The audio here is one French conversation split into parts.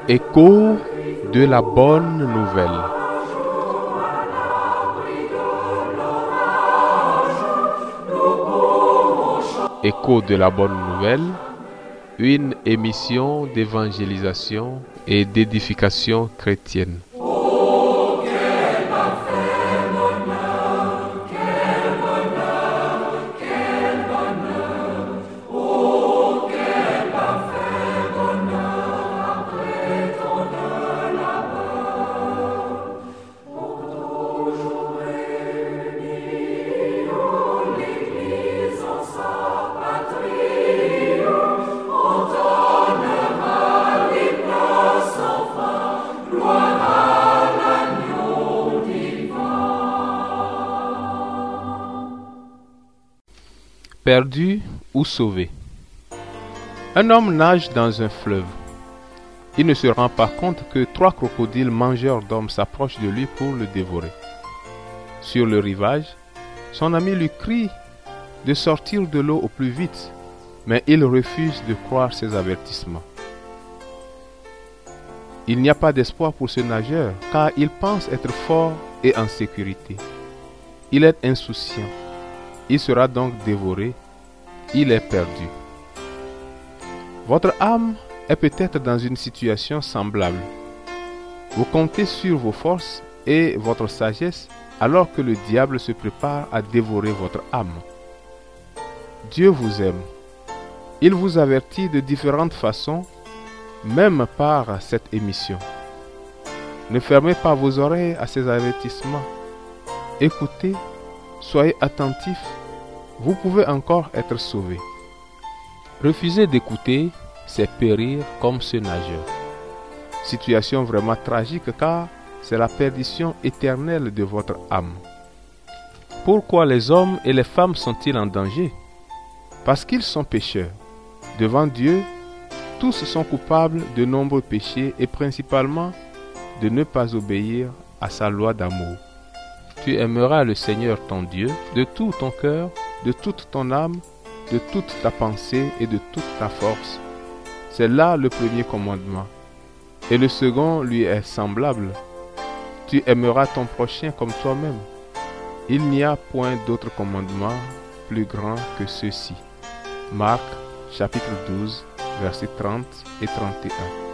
Écho de la bonne nouvelle. Écho de la bonne nouvelle, une émission d'évangélisation et d'édification chrétienne. Perdu ou sauvé. Un homme nage dans un fleuve. Il ne se rend pas compte que 3 crocodiles mangeurs d'hommes s'approchent de lui pour le dévorer. Sur le rivage, son ami lui crie de sortir de l'eau au plus vite, mais il refuse de croire ses avertissements. Il n'y a pas d'espoir pour ce nageur, car il pense être fort et en sécurité. Il est insouciant. Il sera donc dévoré. Il est perdu. Votre âme est peut-être dans une situation semblable. Vous comptez sur vos forces et votre sagesse alors que le diable se prépare à dévorer votre âme. Dieu vous aime. Il vous avertit de différentes façons, même par cette émission. Ne fermez pas vos oreilles à ces avertissements. Écoutez, soyez attentifs. Vous pouvez encore être sauvé. Refuser d'écouter, c'est périr comme ce nageur. Situation vraiment tragique car c'est la perdition éternelle de votre âme. Pourquoi les hommes et les femmes sont-ils en danger? Parce qu'ils sont pécheurs. Devant Dieu, tous sont coupables de nombreux péchés et principalement de ne pas obéir à sa loi d'amour. Tu aimeras le Seigneur ton Dieu de tout ton cœur, de toute ton âme, de toute ta pensée et de toute ta force. C'est là le premier commandement. Et le second lui est semblable. Tu aimeras ton prochain comme toi-même. Il n'y a point d'autre commandement plus grand que ceux-ci. Marc, chapitre 12, versets 30 et 31.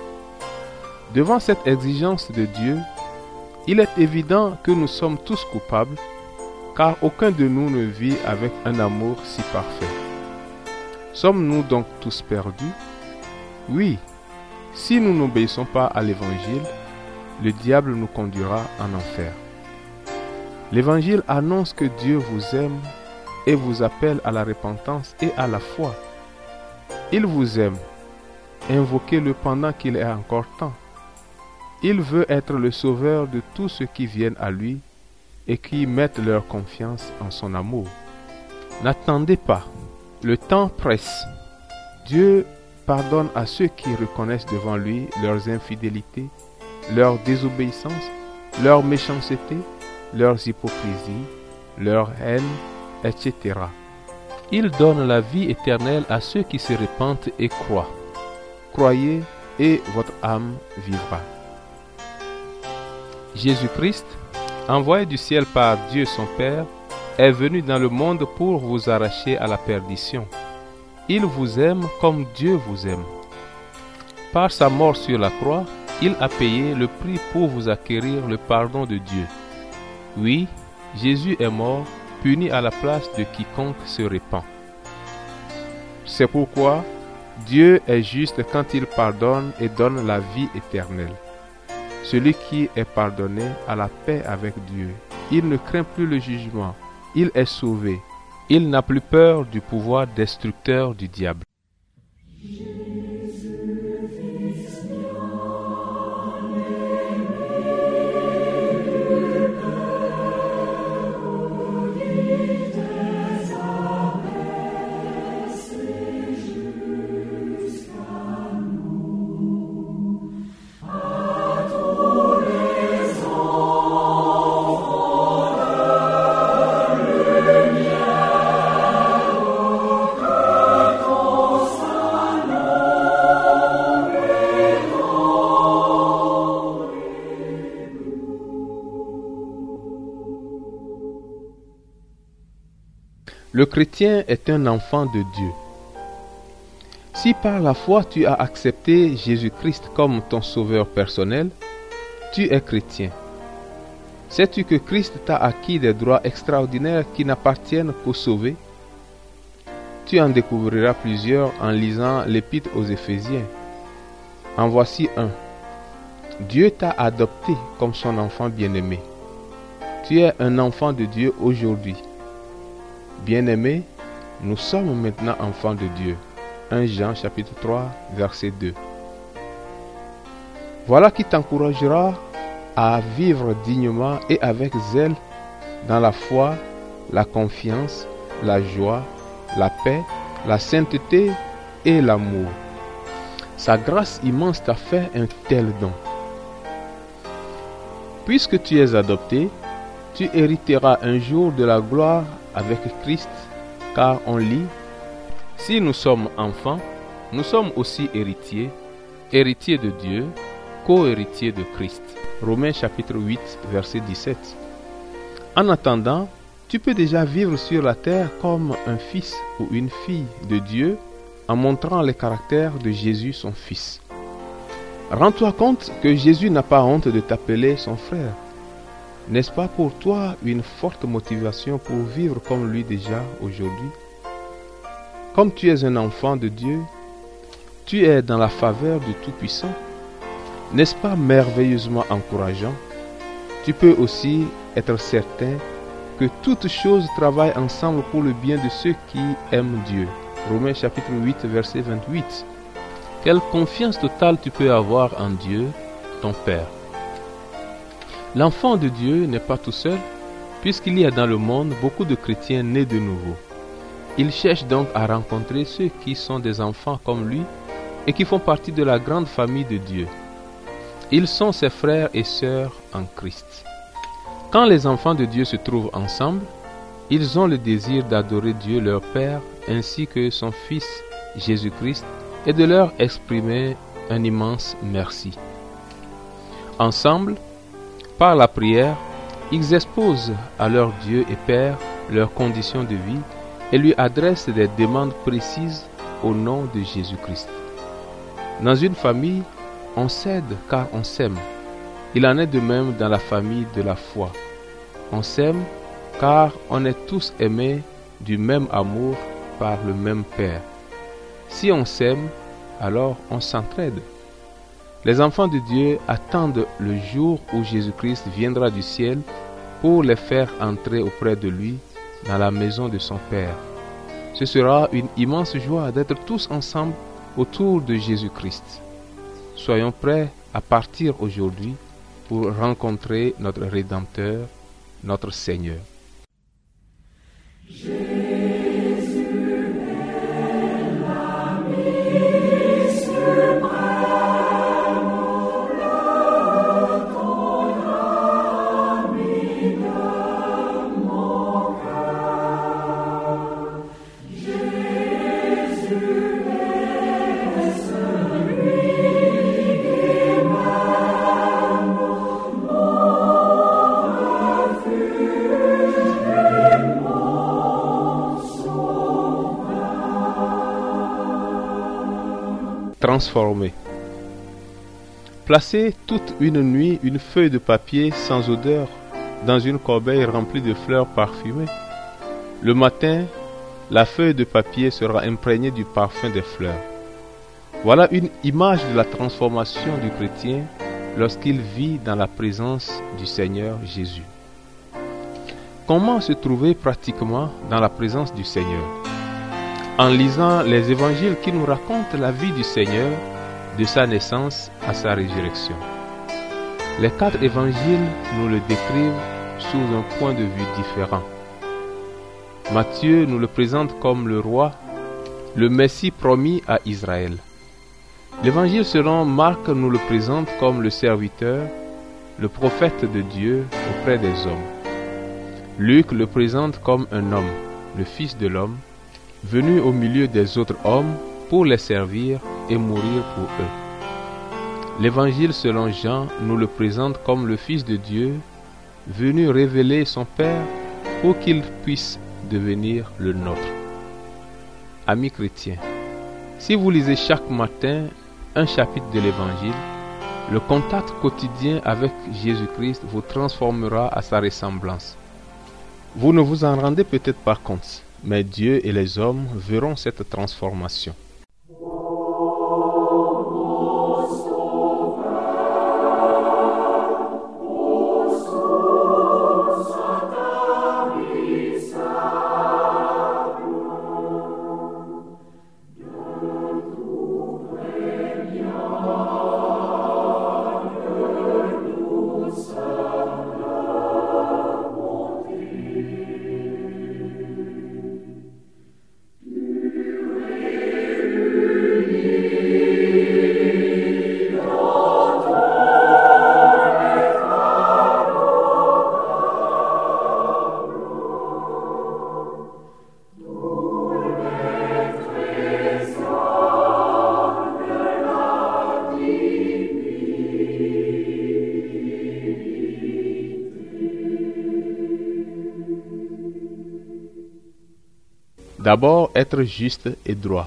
Devant cette exigence de Dieu, il est évident que nous sommes tous coupables, car aucun de nous ne vit avec un amour si parfait. Sommes-nous donc tous perdus? Oui, si nous n'obéissons pas à l'Évangile, le diable nous conduira en enfer. L'Évangile annonce que Dieu vous aime et vous appelle à la repentance et à la foi. Il vous aime. Invoquez-le pendant qu'il est encore temps. Il veut être le sauveur de tous ceux qui viennent à lui et qui mettent leur confiance en son amour. N'attendez pas, le temps presse. Dieu pardonne à ceux qui reconnaissent devant lui leurs infidélités, leur désobéissance, leur méchanceté, leurs hypocrisies, leur haine, etc. Il donne la vie éternelle à ceux qui se repentent et croient. Croyez et votre âme vivra. Jésus-Christ, envoyé du ciel par Dieu son Père, est venu dans le monde pour vous arracher à la perdition. Il vous aime comme Dieu vous aime. Par sa mort sur la croix, il a payé le prix pour vous acquérir le pardon de Dieu. Oui, Jésus est mort, puni à la place de quiconque se repent. C'est pourquoi Dieu est juste quand il pardonne et donne la vie éternelle. Celui qui est pardonné a la paix avec Dieu. Il ne craint plus le jugement. Il est sauvé. Il n'a plus peur du pouvoir destructeur du diable. Le chrétien est un enfant de Dieu. Si par la foi tu as accepté Jésus-Christ comme ton sauveur personnel, tu es chrétien. Sais-tu que Christ t'a acquis des droits extraordinaires qui n'appartiennent qu'aux sauvés? Tu en découvriras plusieurs en lisant l'épître aux Éphésiens. En voici un. Dieu t'a adopté comme son enfant bien-aimé. Tu es un enfant de Dieu aujourd'hui. Bien-aimés, nous sommes maintenant enfants de Dieu. 1 Jean chapitre 3, verset 2. Voilà qui t'encouragera à vivre dignement et avec zèle dans la foi, la confiance, la joie, la paix, la sainteté et l'amour. Sa grâce immense t'a fait un tel don. Puisque tu es adopté, tu hériteras un jour de la gloire avec Christ, car on lit: si nous sommes enfants, nous sommes aussi héritiers, héritiers de Dieu, co-héritiers de Christ. Romains chapitre 8, verset 17. En attendant, tu peux déjà vivre sur la terre comme un fils ou une fille de Dieu en montrant les caractères de Jésus son Fils. Rends-toi compte que Jésus n'a pas honte de t'appeler son frère. N'est-ce pas pour toi une forte motivation pour vivre comme lui déjà aujourd'hui? Comme tu es un enfant de Dieu, tu es dans la faveur du Tout-Puissant. N'est-ce pas merveilleusement encourageant? Tu peux aussi être certain que toutes choses travaillent ensemble pour le bien de ceux qui aiment Dieu. Romains chapitre 8, verset 28. Quelle confiance totale tu peux avoir en Dieu, ton Père. L'enfant de Dieu n'est pas tout seul, puisqu'il y a dans le monde beaucoup de chrétiens nés de nouveau. Il cherche donc à rencontrer ceux qui sont des enfants comme lui et qui font partie de la grande famille de Dieu. Ils sont ses frères et sœurs en Christ. Quand les enfants de Dieu se trouvent ensemble, ils ont le désir d'adorer Dieu leur Père ainsi que son Fils Jésus-Christ et de leur exprimer un immense merci. Ensemble, par la prière, ils exposent à leur Dieu et Père leurs conditions de vie et lui adressent des demandes précises au nom de Jésus-Christ. Dans une famille, on s'aide car on s'aime. Il en est de même dans la famille de la foi. On s'aime car on est tous aimés du même amour par le même Père. Si on s'aime, alors on s'entraide. Les enfants de Dieu attendent le jour où Jésus-Christ viendra du ciel pour les faire entrer auprès de lui dans la maison de son Père. Ce sera une immense joie d'être tous ensemble autour de Jésus-Christ. Soyons prêts à partir aujourd'hui pour rencontrer notre Rédempteur, notre Seigneur. Transformé. Placez toute une nuit une feuille de papier sans odeur dans une corbeille remplie de fleurs parfumées. Le matin, la feuille de papier sera imprégnée du parfum des fleurs. Voilà une image de la transformation du chrétien lorsqu'il vit dans la présence du Seigneur Jésus. Comment se trouver pratiquement dans la présence du Seigneur? En lisant les évangiles qui nous racontent la vie du Seigneur, de sa naissance à sa résurrection. Les 4 évangiles nous le décrivent sous un point de vue différent. Matthieu nous le présente comme le roi, le Messie promis à Israël. L'évangile selon Marc nous le présente comme le serviteur, le prophète de Dieu auprès des hommes. Luc le présente comme un homme, le Fils de l'homme, venu au milieu des autres hommes pour les servir et mourir pour eux. L'évangile selon Jean nous le présente comme le Fils de Dieu, venu révéler son Père pour qu'il puisse devenir le nôtre. Amis chrétiens, si vous lisez chaque matin un chapitre de l'Évangile, le contact quotidien avec Jésus-Christ vous transformera à sa ressemblance. Vous ne vous en rendez peut-être pas compte, mais Dieu et les hommes verront cette transformation. D'abord, être juste et droit.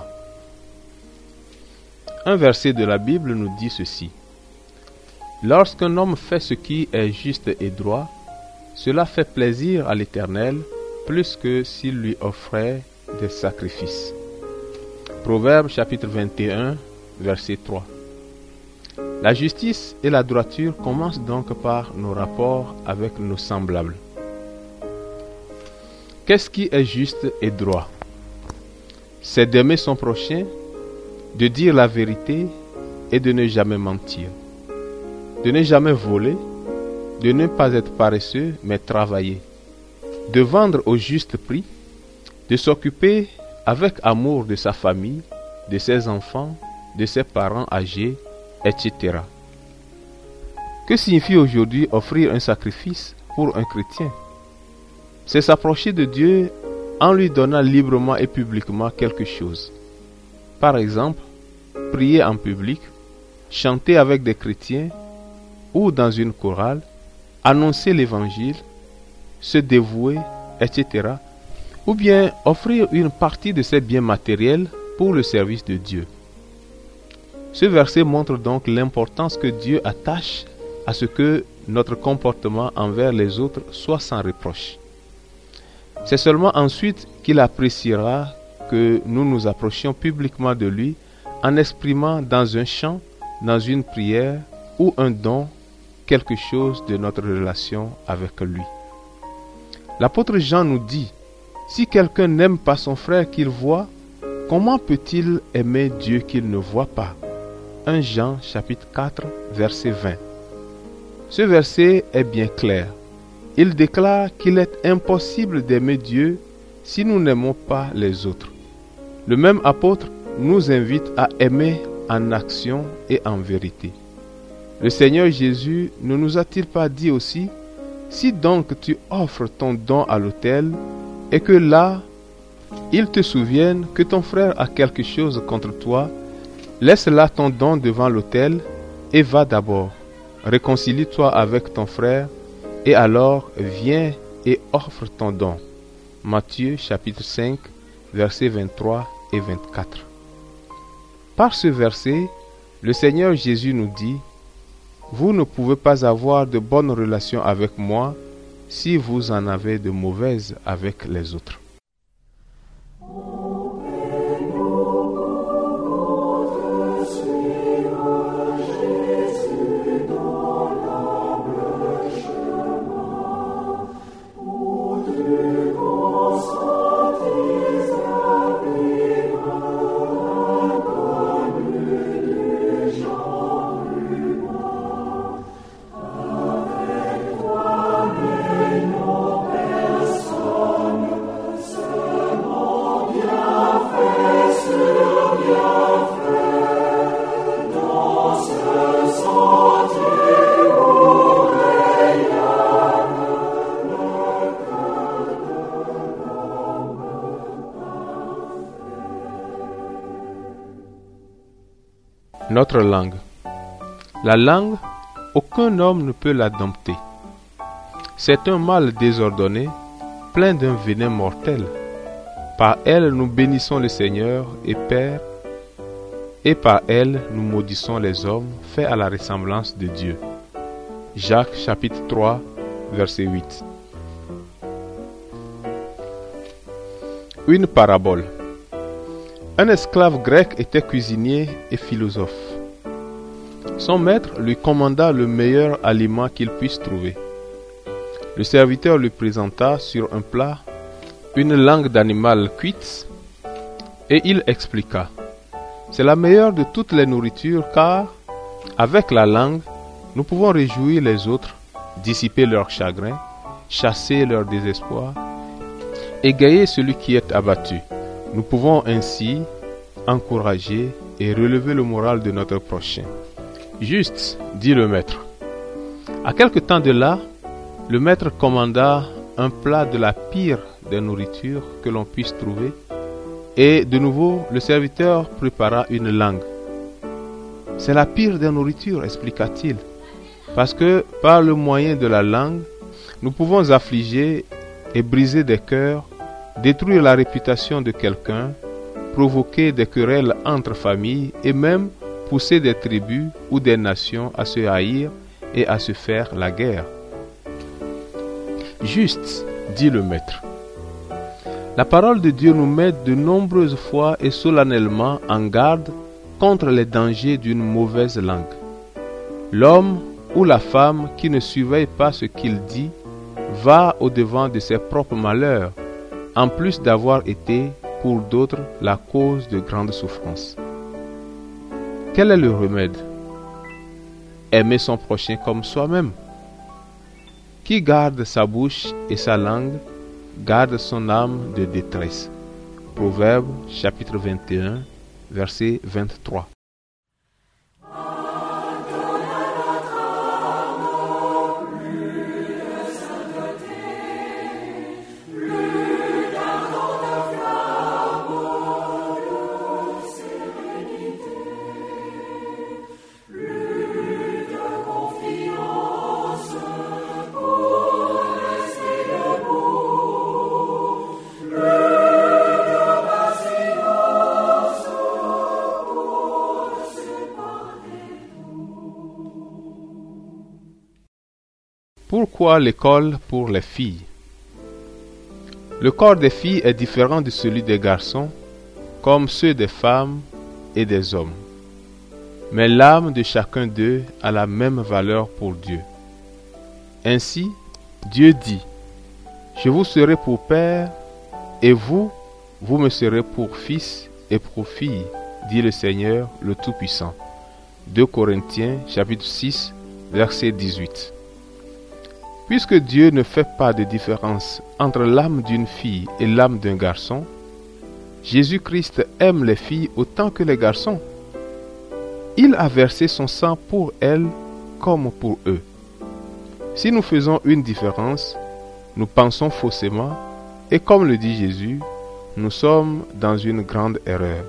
Un verset de la Bible nous dit ceci. Lorsqu'un homme fait ce qui est juste et droit, cela fait plaisir à l'Éternel plus que s'il lui offrait des sacrifices. Proverbe chapitre 21, verset 3. La justice et la droiture commencent donc par nos rapports avec nos semblables. Qu'est-ce qui est juste et droit? C'est d'aimer son prochain, de dire la vérité et de ne jamais mentir, de ne jamais voler, de ne pas être paresseux mais travailler, de vendre au juste prix, de s'occuper avec amour de sa famille, de ses enfants, de ses parents âgés, etc. Que signifie aujourd'hui offrir un sacrifice pour un chrétien? C'est s'approcher de Dieu en lui donnant librement et publiquement quelque chose. Par exemple, prier en public, chanter avec des chrétiens ou dans une chorale, annoncer l'évangile, se dévouer, etc. Ou bien offrir une partie de ses biens matériels pour le service de Dieu. Ce verset montre donc l'importance que Dieu attache à ce que notre comportement envers les autres soit sans reproche. C'est seulement ensuite qu'il appréciera que nous nous approchions publiquement de lui en exprimant dans un chant, dans une prière ou un don quelque chose de notre relation avec lui. L'apôtre Jean nous dit, si quelqu'un n'aime pas son frère qu'il voit, comment peut-il aimer Dieu qu'il ne voit pas? 1 Jean chapitre 4 verset 20. Ce verset est bien clair. Il déclare qu'il est impossible d'aimer Dieu si nous n'aimons pas les autres. Le même apôtre nous invite à aimer en action et en vérité. Le Seigneur Jésus ne nous a-t-il pas dit aussi, si donc tu offres ton don à l'autel et que là, il te souvienne que ton frère a quelque chose contre toi, laisse là ton don devant l'autel et va d'abord. Réconcilie-toi avec ton frère et alors viens et offre ton don. Matthieu chapitre 5, versets 23 et 24. Par ce verset, le Seigneur Jésus nous dit, vous ne pouvez pas avoir de bonnes relations avec moi si vous en avez de mauvaises avec les autres. Notre langue. La langue, aucun homme ne peut la dompter. C'est un mal désordonné, plein d'un venin mortel. Par elle, nous bénissons le Seigneur et Père, et par elle, nous maudissons les hommes faits à la ressemblance de Dieu. Jacques chapitre 3, verset 8. Une parabole. Un esclave grec était cuisinier et philosophe. Son maître lui commanda le meilleur aliment qu'il puisse trouver. Le serviteur lui présenta sur un plat une langue d'animal cuite et il expliqua: c'est la meilleure de toutes les nourritures car, avec la langue, nous pouvons réjouir les autres, dissiper leur chagrin, chasser leur désespoir, égayer celui qui est abattu. Nous pouvons ainsi encourager et relever le moral de notre prochain. Juste, dit le maître. À quelque temps de là, le maître commanda un plat de la pire des nourritures que l'on puisse trouver, et de nouveau le serviteur prépara une langue. C'est la pire des nourritures, expliqua-t-il, parce que par le moyen de la langue, nous pouvons affliger et briser des cœurs, détruire la réputation de quelqu'un, provoquer des querelles entre familles et même pousser des tribus ou des nations à se haïr et à se faire la guerre. Juste, dit le maître. La parole de Dieu nous met de nombreuses fois et solennellement en garde contre les dangers d'une mauvaise langue. L'homme ou la femme qui ne surveille pas ce qu'il dit va au-devant de ses propres malheurs, en plus d'avoir été, pour d'autres, la cause de grandes souffrances. Quel est le remède? Aimer son prochain comme soi-même. Qui garde sa bouche et sa langue, garde son âme de détresse. Proverbe chapitre 21, verset 23. Pourquoi l'école pour les filles? Le corps des filles est différent de celui des garçons, comme ceux des femmes et des hommes. Mais l'âme de chacun d'eux a la même valeur pour Dieu. Ainsi, Dieu dit: je vous serai pour père, et vous me serez pour fils et pour fille, dit le Seigneur le Tout-Puissant. 2 Corinthiens chapitre 6, verset 18. Puisque Dieu ne fait pas de différence entre l'âme d'une fille et l'âme d'un garçon, Jésus-Christ aime les filles autant que les garçons. Il a versé son sang pour elles comme pour eux. Si nous faisons une différence, nous pensons faussément et comme le dit Jésus, nous sommes dans une grande erreur.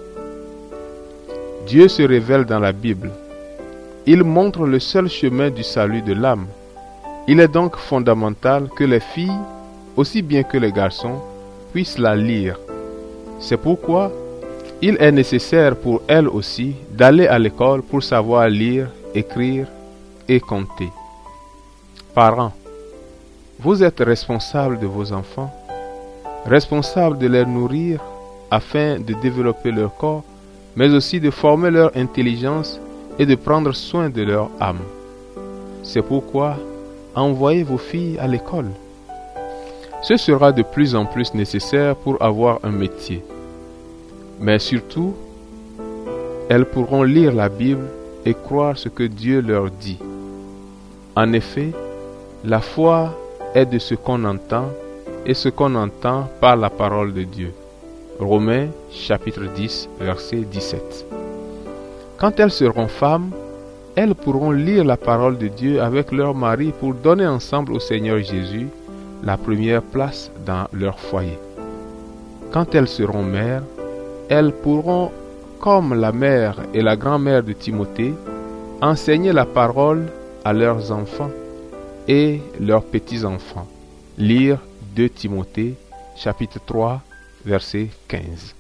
Dieu se révèle dans la Bible. Il montre le seul chemin du salut de l'âme. Il est donc fondamental que les filles, aussi bien que les garçons, puissent la lire. C'est pourquoi il est nécessaire pour elles aussi d'aller à l'école pour savoir lire, écrire et compter. Parents, vous êtes responsables de vos enfants, responsables de les nourrir afin de développer leur corps, mais aussi de former leur intelligence et de prendre soin de leur âme. C'est pourquoi envoyez vos filles à l'école. Ce sera de plus en plus nécessaire pour avoir un métier. Mais surtout, elles pourront lire la Bible et croire ce que Dieu leur dit. En effet, la foi est de ce qu'on entend et ce qu'on entend par la parole de Dieu. Romains chapitre 10, verset 17. Quand elles seront femmes, elles pourront lire la parole de Dieu avec leur mari pour donner ensemble au Seigneur Jésus la première place dans leur foyer. Quand elles seront mères, elles pourront, comme la mère et la grand-mère de Timothée, enseigner la parole à leurs enfants et leurs petits-enfants. Lire 2 Timothée, chapitre 3, verset 15.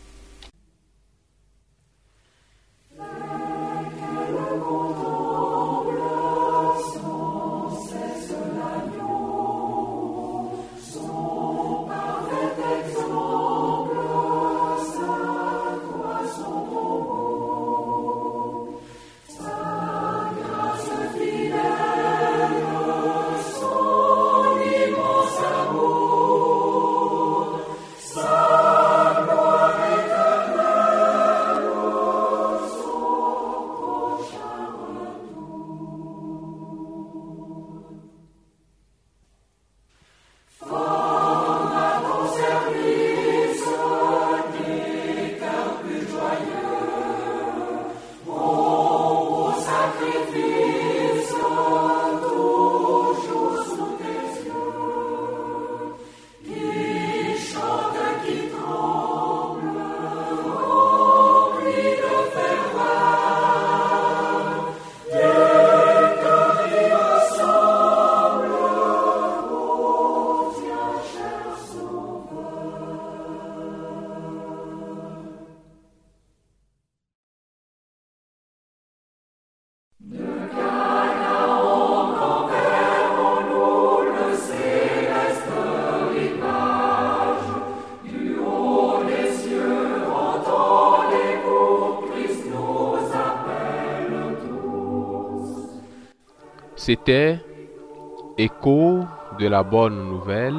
C'était Écho de la bonne nouvelle,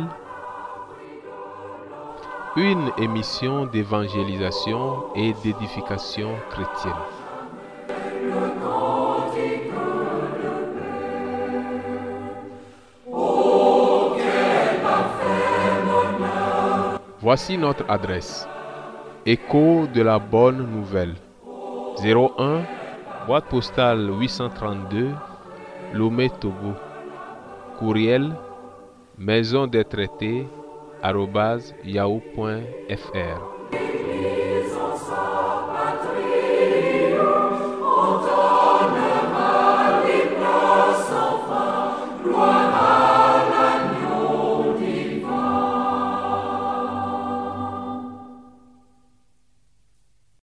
une émission d'évangélisation et d'édification chrétienne. Voici notre adresse. Écho de la bonne nouvelle. 01, boîte postale 832, Lomé, Togo. Courriel maison des traités @yahoo.fr.